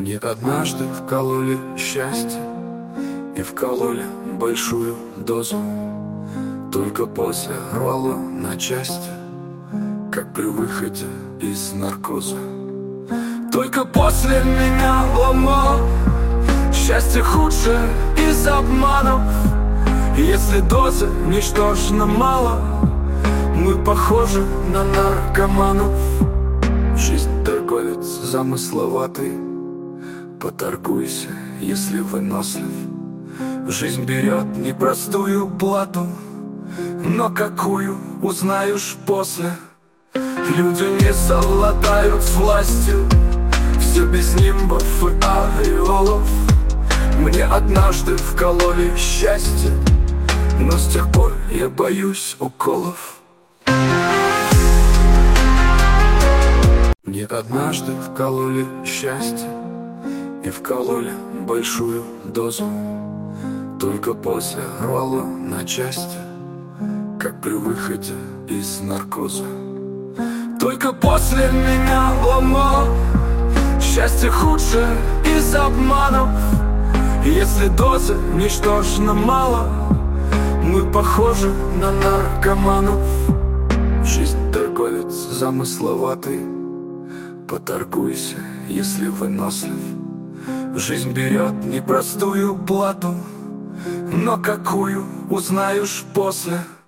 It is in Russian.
Мне однажды вкололи счастье и вкололи большую дозу. Только после рвало на части, как при выходе из наркоза. Только после меня ломало счастье худшее из обманов. Если дозы ничтожно мало, мы похожи на наркоманов. Жизнь торговец замысловатый, поторгуйся, если вынослив. Жизнь берет непростую плату, но какую узнаешь после. Люди не совладают с властью, все без нимбов и ореолов. Мне однажды вкололи счастье, но с тех пор я боюсь уколов. Мне однажды вкололи счастье и вкололи большую дозу. Только после рвало на части, как при выходе из наркоза. Только после меня ломало счастье худшее из обманов. Если дозы ничтожно мало, мы похожи на наркоманов. Жизнь торговец замысловатый, поторгуйся, если вынослив. Жизнь берет непростую плату, но какую узнаешь после.